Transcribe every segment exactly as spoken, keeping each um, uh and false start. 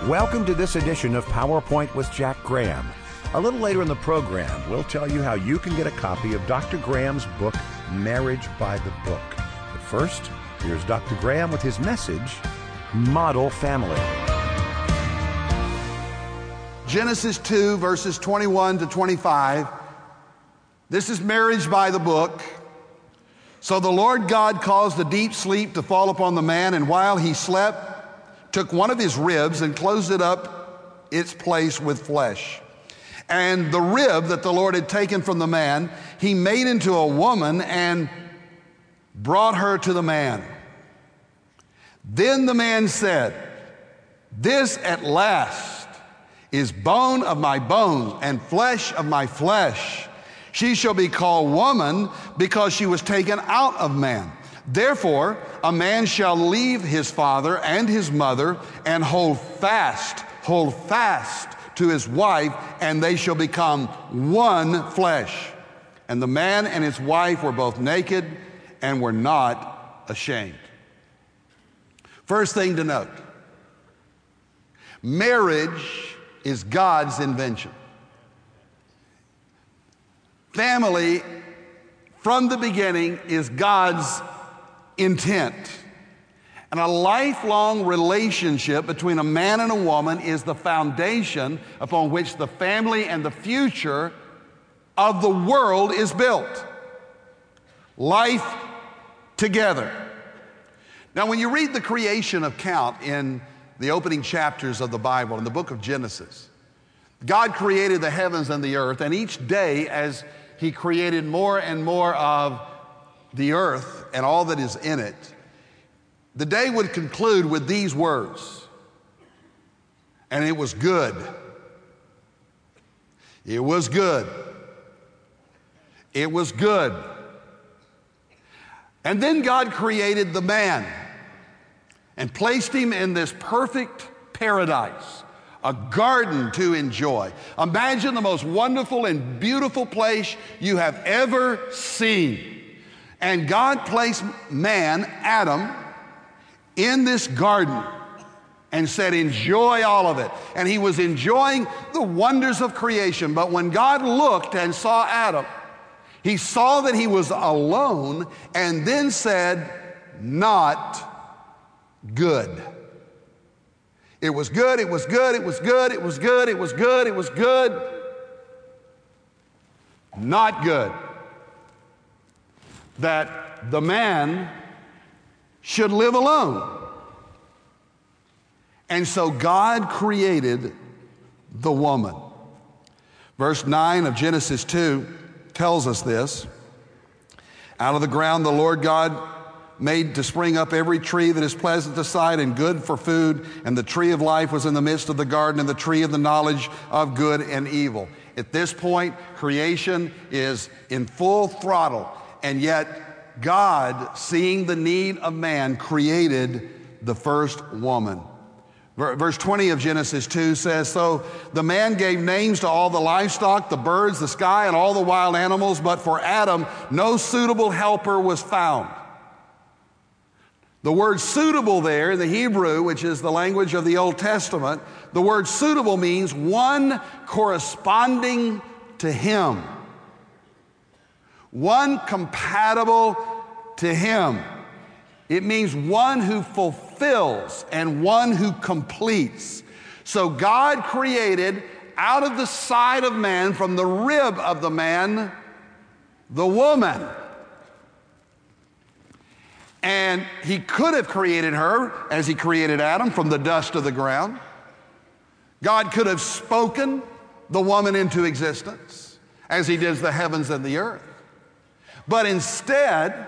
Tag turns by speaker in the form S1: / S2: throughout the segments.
S1: Welcome to this edition of PowerPoint with Jack Graham. A little later in the program, we'll tell you how you can get a copy of Doctor Graham's book, Marriage by the Book. But first, here's Doctor Graham with his message, Model Family.
S2: Genesis two, verses twenty-one to twenty-five. This is marriage by the book. So the Lord God caused a deep sleep to fall upon the man, and while he slept, took one of his ribs and closed it up its place with flesh. And the rib that the Lord had taken from the man, he made into a woman and brought her to the man. Then the man said, "This at last is bone of my bones and flesh of my flesh. She shall be called woman because she was taken out of man. Therefore, a man shall leave his father and his mother and hold fast, hold fast to his wife, and they shall become one flesh. And the man and his wife were both naked and were not ashamed." First thing to note, marriage is God's invention. Family, from the beginning, is God's intent. And a lifelong relationship between a man and a woman is the foundation upon which the family and the future of the world is built. Life together. Now, when you read the creation account in the opening chapters of the Bible, in the book of Genesis, God created the heavens and the earth, and each day as He created more and more of the earth and all that is in it, the day would conclude with these words, "And it was good. It was good. It was good." And then God created the man and placed him in this perfect paradise, a garden to enjoy. Imagine the most wonderful and beautiful place you have ever seen. And God placed man, Adam, in this garden and said, "Enjoy all of it." And he was enjoying the wonders of creation. But when God looked and saw Adam, he saw that he was alone and then said, "Not good." It was good, it was good, it was good, it was good, it was good, it was good. Not good that the man should live alone. And so God created the woman. Verse nine of Genesis two tells us this. "Out of the ground the Lord God made to spring up every tree that is pleasant to sight and good for food, and the tree of life was in the midst of the garden, and the tree of the knowledge of good and evil." At this point, creation is in full throttle, and yet God, seeing the need of man, created the first woman. Verse twenty of Genesis two says, "So the man gave names to all the livestock, the birds, the sky, and all the wild animals, but for Adam no suitable helper was found." The word suitable there in the Hebrew, which is the language of the Old Testament, the word suitable means one corresponding to him, one compatible to him. It means one who fulfills and one who completes. So God created out of the side of man, from the rib of the man, the woman. And he could have created her, as he created Adam, from the dust of the ground. God could have spoken the woman into existence, as he does the heavens and the earth. But instead,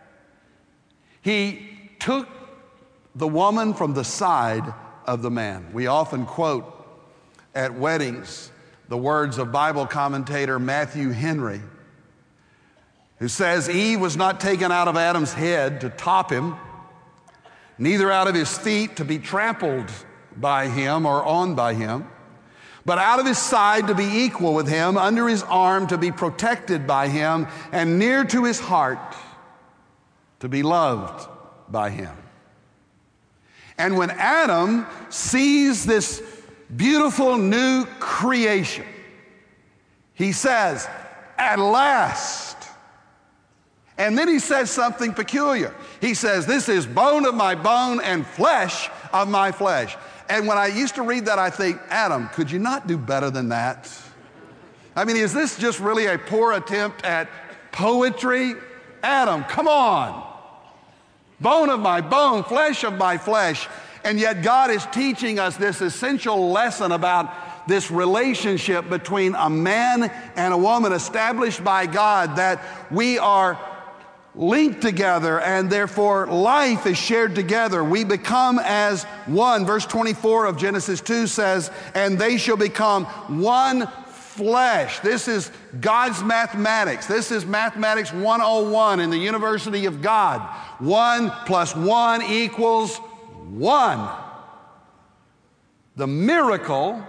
S2: he took the woman from the side of the man. We often quote at weddings the words of Bible commentator Matthew Henry, who says, "Eve was not taken out of Adam's head to top him, neither out of his feet to be trampled by him or on by him, but out of his side to be equal with him, under his arm to be protected by him, and near to his heart to be loved by him." And when Adam sees this beautiful new creation, he says, "At last." And then he says something peculiar. He says, "This is bone of my bone and flesh of my flesh." And when I used to read that, I think, Adam, could you not do better than that? I mean, is this just really a poor attempt at poetry? Adam, come on. Bone of my bone, flesh of my flesh. And yet God is teaching us this essential lesson about this relationship between a man and a woman established by God, that we are linked together and therefore life is shared together. We become as one. Verse twenty-four of Genesis two says, "And they shall become one flesh." This is God's mathematics. This is mathematics one oh one in the University of God. One plus one equals one. The miracle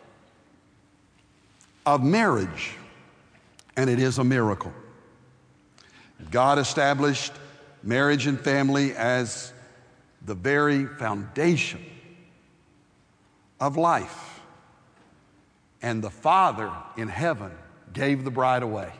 S2: of marriage, and it is a miracle. God established marriage and family as the very foundation of life. And the Father in heaven gave the bride away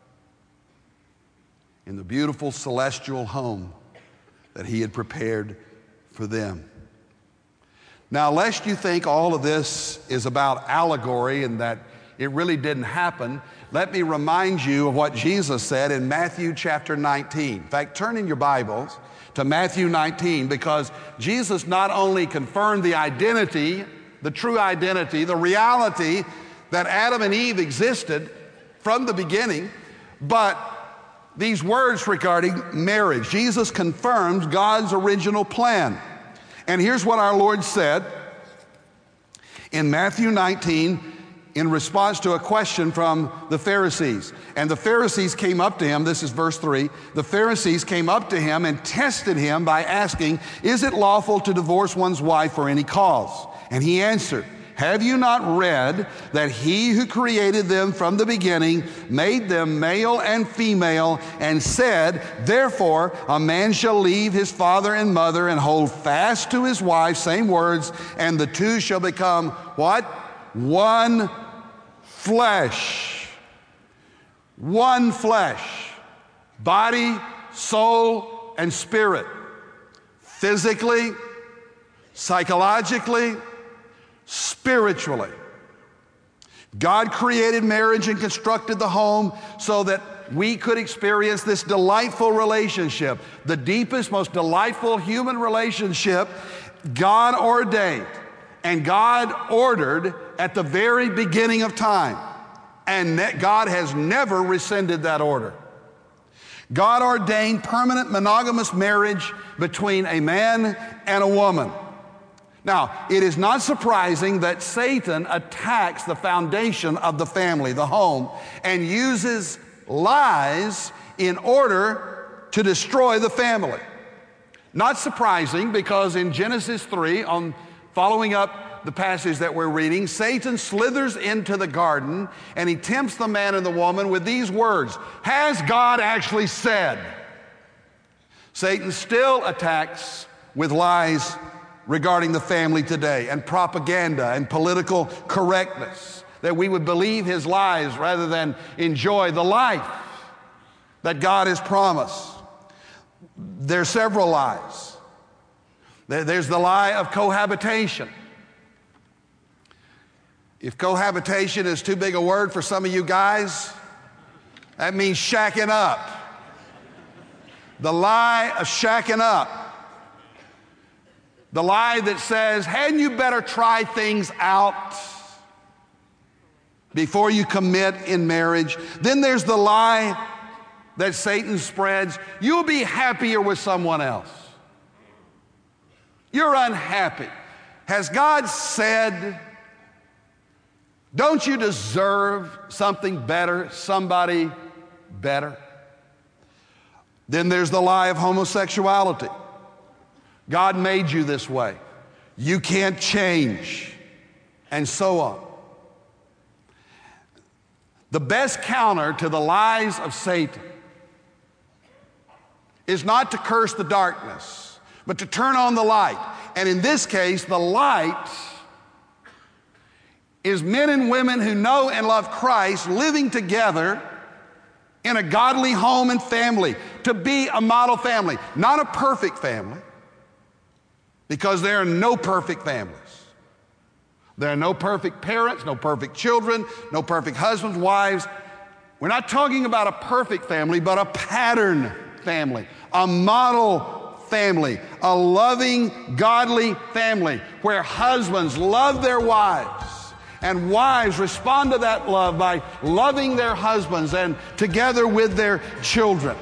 S2: in the beautiful celestial home that He had prepared for them. Now, lest you think all of this is about allegory and that it really didn't happen, let me remind you of what Jesus said in Matthew chapter nineteen. In fact, turn in your Bibles to Matthew nineteen, because Jesus not only confirmed the identity, the true identity, the reality that Adam and Eve existed from the beginning, but these words regarding marriage. Jesus confirms God's original plan. And here's what our Lord said in Matthew nineteen in response to a question from the Pharisees. And the Pharisees came up to him, this is verse three, the Pharisees came up to him and tested him by asking, "Is it lawful to divorce one's wife for any cause?" And he answered, "Have you not read that He who created them from the beginning made them male and female, and said, therefore a man shall leave his father and mother and hold fast to his wife," same words, "and the two shall become" what? One flesh. One flesh. Body, soul, and spirit. Physically, psychologically, spiritually. God created marriage and constructed the home so that we could experience this delightful relationship, the deepest, most delightful human relationship God ordained and God ordered at the very beginning of time. And God has never rescinded that order. God ordained permanent monogamous marriage between a man and a woman. Now, it is not surprising that Satan attacks the foundation of the family, the home, and uses lies in order to destroy the family. Not surprising, because in Genesis three, on following up the passage that we're reading, Satan slithers into the garden and he tempts the man and the woman with these words, "Has God actually said?" Satan still attacks with lies regarding the family today, and propaganda and political correctness, that we would believe his lies rather than enjoy the life that God has promised. There are several lies. There's the lie of cohabitation. If cohabitation is too big a word for some of you guys, that means shacking up. The lie of shacking up. The lie that says, hadn't you better try things out before you commit in marriage? Then there's the lie that Satan spreads, you'll be happier with someone else. You're unhappy. Has God said, don't you deserve something better, somebody better? Then there's the lie of homosexuality. God made you this way. You can't change, and so on. The best counter to the lies of Satan is not to curse the darkness, but to turn on the light And in this case, the light is men and women who know and love Christ living together in a godly home and family, to be a model family, not a perfect family, because there are no perfect families. There are no perfect parents, no perfect children, no perfect husbands, wives. We're not talking about a perfect family, but a pattern family, a model family, a loving, godly family where husbands love their wives and wives respond to that love by loving their husbands and together with their children.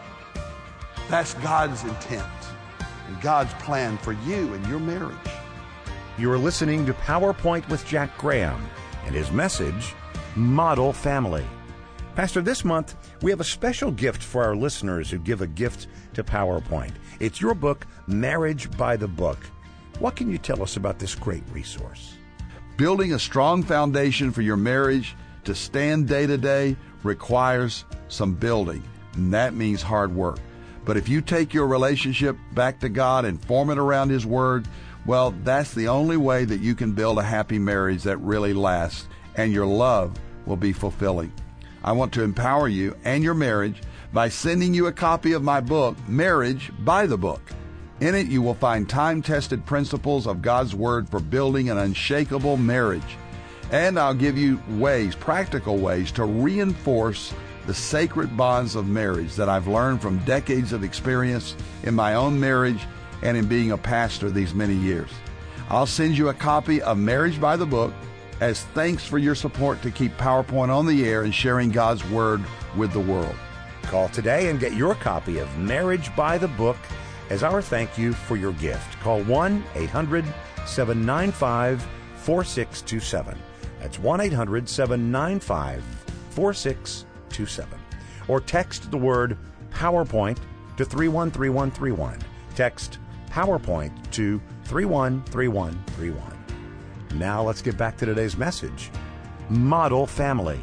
S2: That's God's intent and God's plan for you and your marriage.
S1: You are listening to PowerPoint with Jack Graham and his message, Model Family. Pastor, this month we have a special gift for our listeners who give a gift to PowerPoint. It's your book, Marriage by the Book. What can you tell us about this great resource?
S2: Building a strong foundation for your marriage to stand day to day requires some building, and that means hard work. But if you take your relationship back to God and form it around His Word, well, that's the only way that you can build a happy marriage that really lasts, and your love will be fulfilling. I want to empower you and your marriage by sending you a copy of my book, Marriage by the Book. In it, you will find time-tested principles of God's Word for building an unshakable marriage. And I'll give you ways, practical ways, to reinforce the sacred bonds of marriage that I've learned from decades of experience in my own marriage and in being a pastor these many years. I'll send you a copy of Marriage by the Book as thanks for your support to keep PowerPoint on the air and sharing God's Word with the world.
S1: Call today and get your copy of Marriage by the Book as our thank you for your gift. Call one eight hundred seven nine five four six two seven. That's one eight hundred seven nine five four six two seven. Or text the word PowerPoint to three one three one three one. Text PowerPoint to three one three one three one. Now let's get back to today's message, Model Family.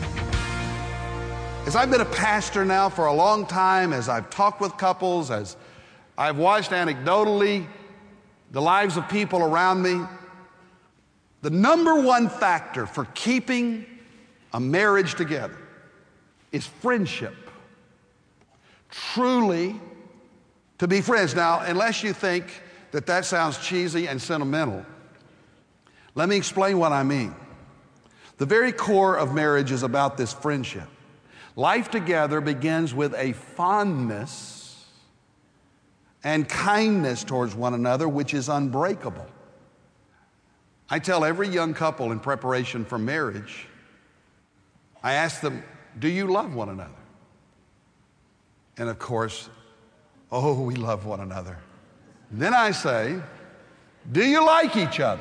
S2: As I've been a pastor now for a long time, as I've talked with couples, as I've watched anecdotally the lives of people around me, the number one factor for keeping a marriage together is friendship. Truly to be friends. Now, unless you think that that sounds cheesy and sentimental, let me explain what I mean. The very core of marriage is about this friendship. Life together begins with a fondness and kindness towards one another, which is unbreakable. I tell every young couple in preparation for marriage, I ask them, do you love one another? And of course, oh, we love one another. Then I say, do you like each other?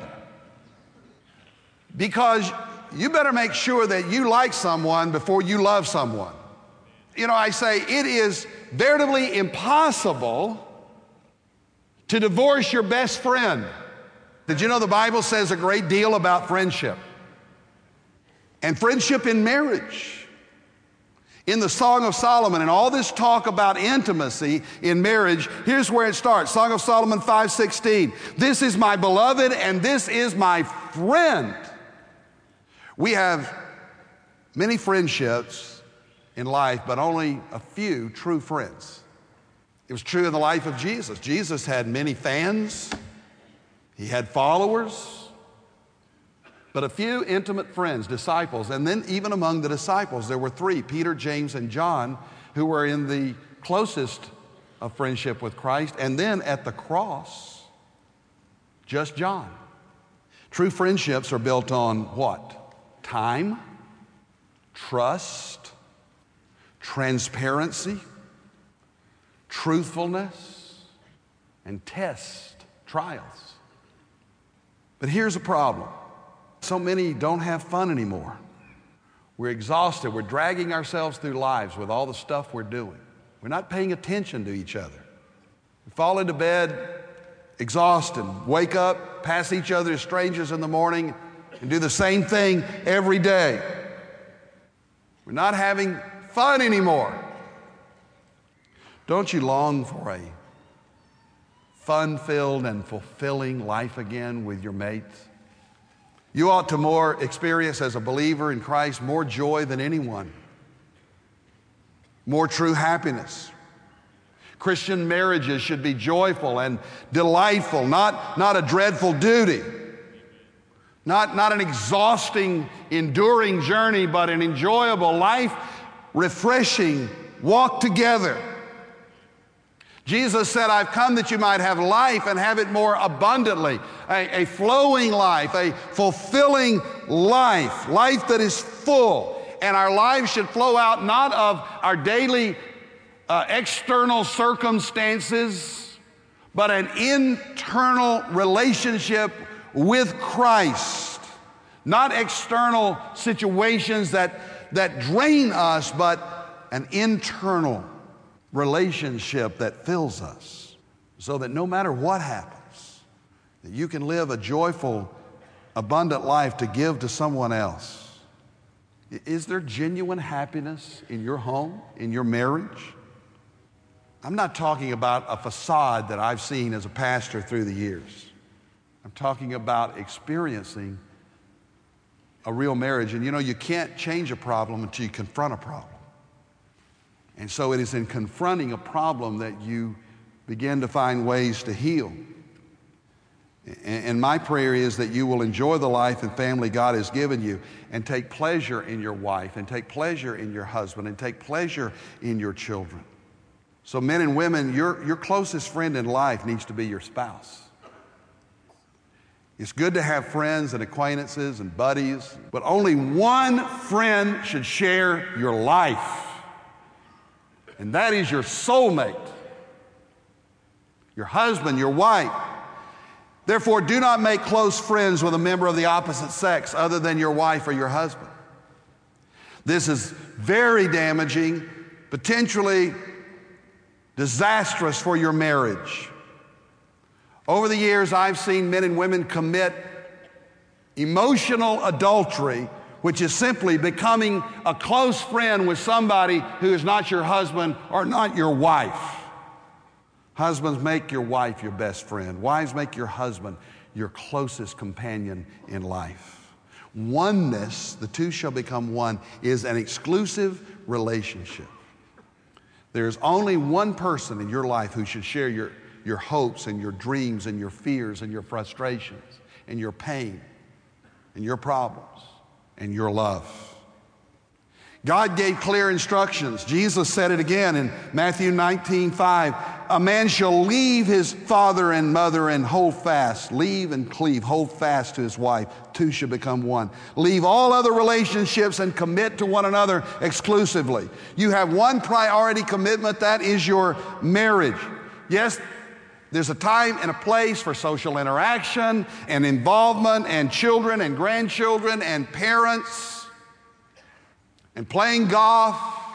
S2: Because you better make sure that you like someone before you love someone. You know, I say it is veritably impossible to divorce your best friend. Did you know the Bible says a great deal about friendship? And friendship in marriage. In the Song of Solomon and all this talk about intimacy in marriage, here's where it starts. Song of Solomon five sixteen. This is my beloved and this is my friend. We have many friendships in life, but only a few true friends. It was true in the life of Jesus. Jesus had many fans. He had followers, but a few intimate friends, disciples. And then even among the disciples, there were three, Peter, James, and John, who were in the closest of friendship with Christ. And then at the cross, just John. True friendships are built on what? Time, trust, transparency, truthfulness, and test, trials. But here's a problem. So many don't have fun anymore. We're exhausted. We're dragging ourselves through lives with all the stuff we're doing. We're not paying attention to each other. We fall into bed exhausted, wake up, pass each other as strangers in the morning, and do the same thing every day. We're not having fun anymore. Don't you long for a fun-filled and fulfilling life again with your mates. You ought to more experience as a believer in Christ more joy than anyone, more true happiness. Christian marriages should be joyful and delightful, not, not a dreadful duty, not, not an exhausting, enduring journey, but an enjoyable life, refreshing walk together. Jesus said, I've come that you might have life and have it more abundantly, a, a flowing life, a fulfilling life, life that is full. And our lives should flow out not of our daily uh, external circumstances, but an internal relationship with Christ. Not external situations that, that drain us, but an internal relationship that fills us, so that no matter what happens, that you can live a joyful, abundant life to give to someone else. Is there genuine happiness in your home, in your marriage? I'm not talking about a facade that I've seen as a pastor through the years. I'm talking about experiencing a real marriage. And you know, you can't change a problem until you confront a problem. And so it is in confronting a problem that you begin to find ways to heal. And my prayer is that you will enjoy the life and family God has given you and take pleasure in your wife and take pleasure in your husband and take pleasure in your children. So men and women, your, your closest friend in life needs to be your spouse. It's good to have friends and acquaintances and buddies, but only one friend should share your life. And that is your soulmate, your husband, your wife. Therefore, do not make close friends with a member of the opposite sex other than your wife or your husband. This is very damaging, potentially disastrous for your marriage. Over the years, I've seen men and women commit emotional adultery, which is simply becoming a close friend with somebody who is not your husband or not your wife. Husbands, make your wife your best friend. Wives, make your husband your closest companion in life. Oneness, the two shall become one, is an exclusive relationship. There's only one person in your life who should share your, your hopes and your dreams and your fears and your frustrations and your pain and your problems and your love. God gave clear instructions. Jesus said it again in Matthew nineteen five. A man shall leave his father and mother and hold fast. Leave and cleave, hold fast to his wife. Two shall become one. Leave all other relationships and commit to one another exclusively. You have one priority commitment, that is your marriage. Yes, there's a time and a place for social interaction and involvement and children and grandchildren and parents and playing golf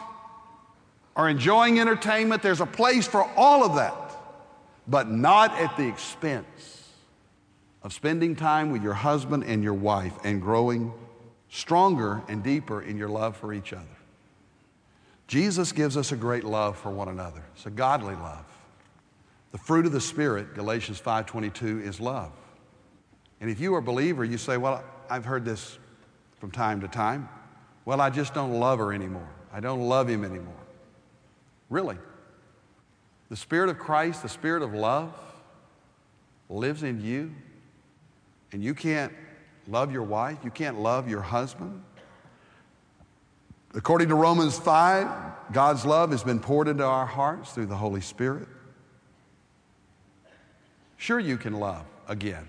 S2: or enjoying entertainment. There's a place for all of that, but not at the expense of spending time with your husband and your wife and growing stronger and deeper in your love for each other. Jesus gives us a great love for one another. It's a godly love. The fruit of the Spirit, Galatians five twenty-two, is love. And if you are a believer, you say, well, I've heard this from time to time. Well, I just don't love her anymore. I don't love him anymore. Really? The Spirit of Christ, the Spirit of love, lives in you, and you can't love your wife, you can't love your husband. According to Romans five, God's love has been poured into our hearts through the Holy Spirit. Sure, you can love again.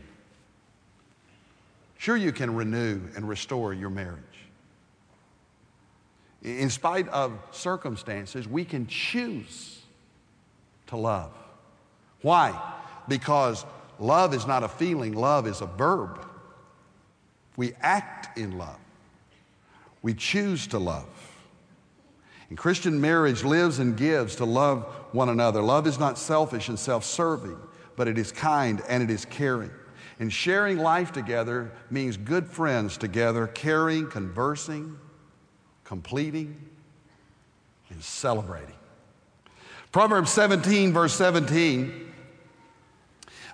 S2: Sure, you can renew and restore your marriage. In spite of circumstances, we can choose to love. Why? Because love is not a feeling, love is a verb. We act in love. We choose to love. And Christian marriage lives and gives to love one another. Love is not selfish and self-serving, but it is kind and it is caring. And sharing life together means good friends together, caring, conversing, completing, and celebrating. Proverbs seventeen, verse seventeen,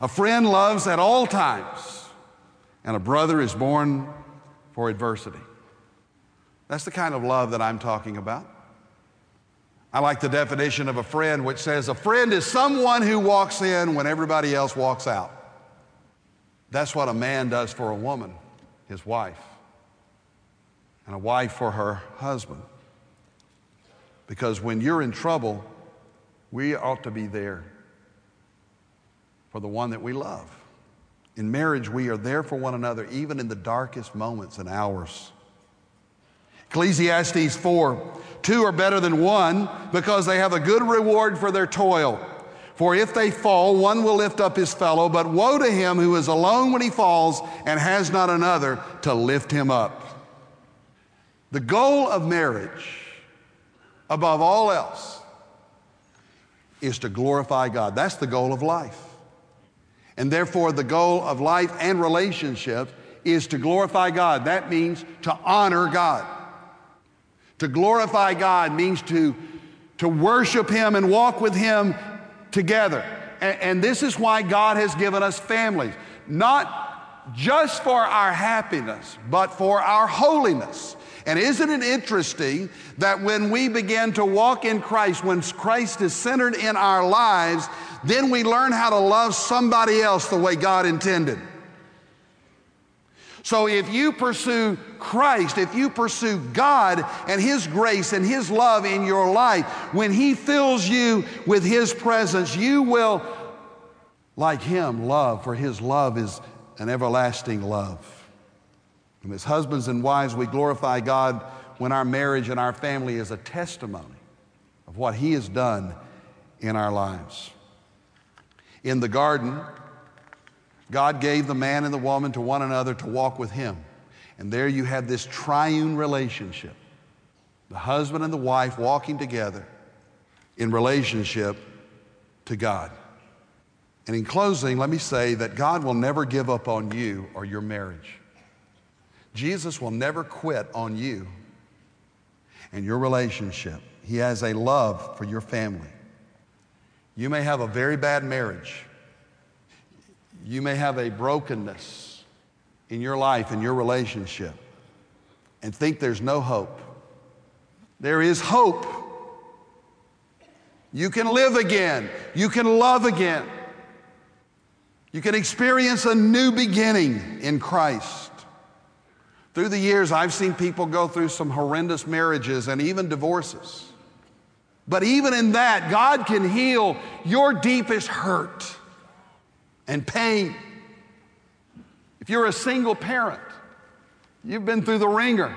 S2: A friend loves at all times, and a brother is born for adversity. That's the kind of love that I'm talking about. I like the definition of a friend, which says a friend is someone who walks in when everybody else walks out. That's what a man does for a woman, his wife, and a wife for her husband. Because when you're in trouble, we ought to be there for the one that we love. In marriage, we are there for one another, even in the darkest moments and hours. Ecclesiastes four, two are better than one because they have a good reward for their toil. For if they fall, one will lift up his fellow, but woe to him who is alone when he falls and has not another to lift him up. The goal of marriage, above all else, is to glorify God. That's the goal of life. And therefore, the goal of life and relationship is to glorify God. That means to honor God. To glorify God means to, to worship Him and walk with Him together. And, and this is why God has given us families. Not just for our happiness, but for our holiness. And isn't it interesting that when we begin to walk in Christ, when Christ is centered in our lives, then we learn how to love somebody else the way God intended. So if you pursue Christ, if you pursue God and His grace and His love in your life, when He fills you with His presence, you will, like Him, love, for His love is an everlasting love. And as husbands and wives, we glorify God when our marriage and our family is a testimony of what He has done in our lives. In the garden, God gave the man and the woman to one another to walk with Him. And there you have this triune relationship, the husband and the wife walking together in relationship to God. And in closing, let me say that God will never give up on you or your marriage. Jesus will never quit on you and your relationship. He has a love for your family. You may have a very bad marriage. You may have a brokenness in your life and your relationship and think there's no hope. There is hope. You can live again. You can love again. You can experience a new beginning in Christ. Through the years, I've seen people go through some horrendous marriages and even divorces. But even in that, God can heal your deepest hurt and pain. If you're a single parent, you've been through the ringer.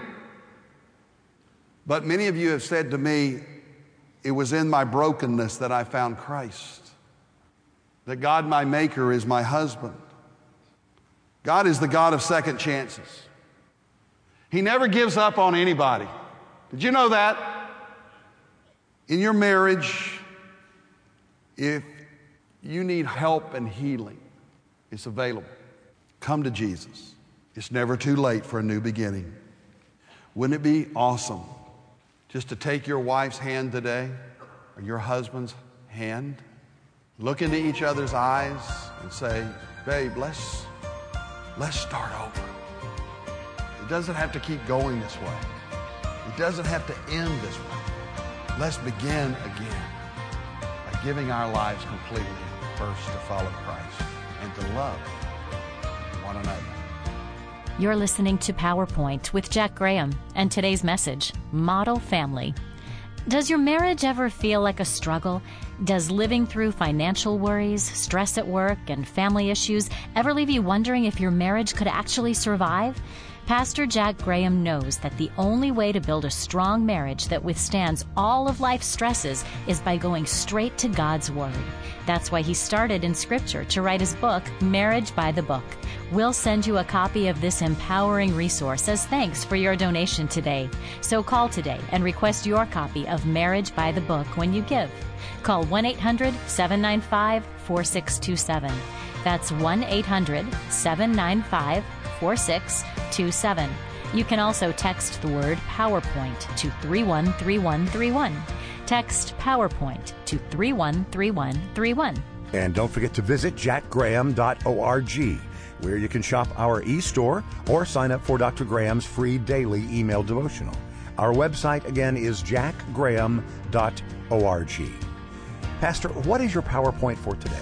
S2: But many of you have said to me, it was in my brokenness that I found Christ. That God, my Maker, is my husband. God is the God of second chances. He never gives up on anybody. Did you know that? In your marriage, if you need help and healing, it's available. Come to Jesus. It's never too late for a new beginning. Wouldn't it be awesome just to take your wife's hand today, or your husband's hand, look into each other's eyes and say, babe, let's, let's start over. It doesn't have to keep going this way. It doesn't have to end this way. Let's begin again by giving our lives completely first to follow Christ and to love one another.
S3: You're listening to PowerPoint with Jack Graham, and today's message, Model Family. Does your marriage ever feel like a struggle? Does living through financial worries, stress at work, and family issues ever leave you wondering if your marriage could actually survive? Pastor Jack Graham knows that the only way to build a strong marriage that withstands all of life's stresses is by going straight to God's Word. That's why he started in Scripture to write his book, Marriage by the Book. We'll send you a copy of this empowering resource as thanks for your donation today. So call today and request your copy of Marriage by the Book when you give. Call one eight hundred, seven nine five, four six two seven. That's one eight hundred, seven nine five, four six two seven. You can also text the word PowerPoint to three one three one three one. Text PowerPoint to three one three one three one.
S1: And don't forget to visit jack graham dot org, where you can shop our e-store or sign up for Doctor Graham's free daily email devotional. Our website, again, is jack graham dot org. Pastor, what is your PowerPoint for today?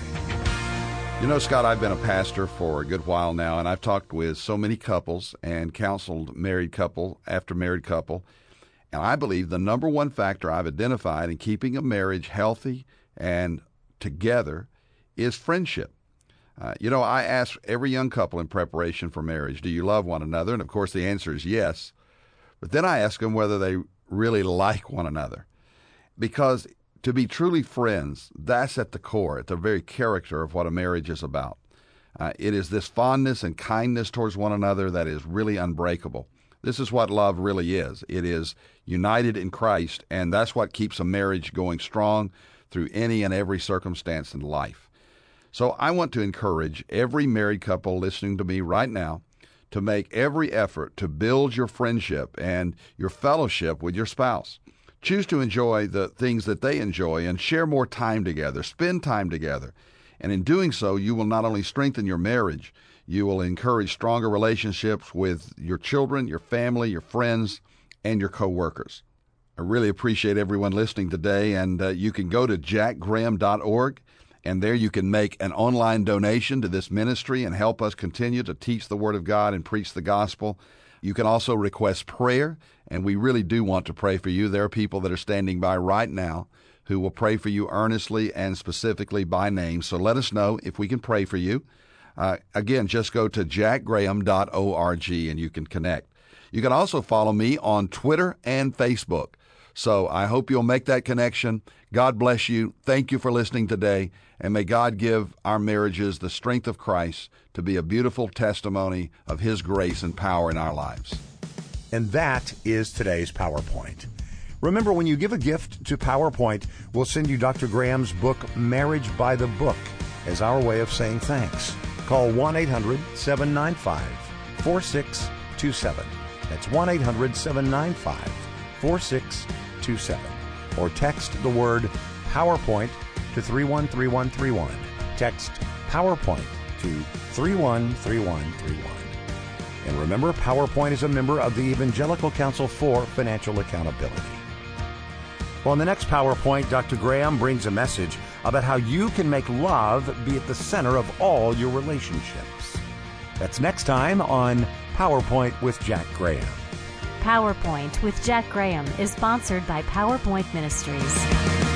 S2: You know, Scott, I've been a pastor for a good while now, and I've talked with so many couples and counseled married couple after married couple. And I believe the number one factor I've identified in keeping a marriage healthy and together is friendship. Uh, you know, I ask every young couple in preparation for marriage, do you love one another? And of course the answer is yes. But then I ask them whether they really like one another. Because to be truly friends, that's at the core, at the very character of what a marriage is about. Uh, it is this fondness and kindness towards one another that is really unbreakable. This is what love really is. It is united in Christ, and that's what keeps a marriage going strong through any and every circumstance in life. So I want to encourage every married couple listening to me right now to make every effort to build your friendship and your fellowship with your spouse. Choose to enjoy the things that they enjoy and share more time together, spend time together. And in doing so, you will not only strengthen your marriage, you will encourage stronger relationships with your children, your family, your friends, and your co-workers. I really appreciate everyone listening today, and uh, you can go to jack graham dot org, and there you can make an online donation to this ministry and help us continue to teach the Word of God and preach the gospel. You can also request prayer, and we really do want to pray for you. There are people that are standing by right now who will pray for you earnestly and specifically by name. So let us know if we can pray for you. Uh, again, just go to jack graham dot org and you can connect. You can also follow me on Twitter and Facebook. So I hope you'll make that connection. God bless you. Thank you for listening today. And may God give our marriages the strength of Christ to be a beautiful testimony of His grace and power in our lives.
S1: And that is today's PowerPoint. Remember, when you give a gift to PowerPoint, we'll send you Doctor Graham's book, Marriage by the Book, as our way of saying thanks. Call one eight hundred seven nine five four six two seven. That's one eight hundred seven nine five four six two seven. Or text the word PowerPoint to three one three one three one. Text PowerPoint to three one three one three one. And remember, PowerPoint is a member of the Evangelical Council for Financial Accountability. Well, in the next PowerPoint, Doctor Graham brings a message about how you can make love be at the center of all your relationships. That's next time on PowerPoint with Jack Graham.
S3: PowerPoint with Jack Graham is sponsored by PowerPoint Ministries.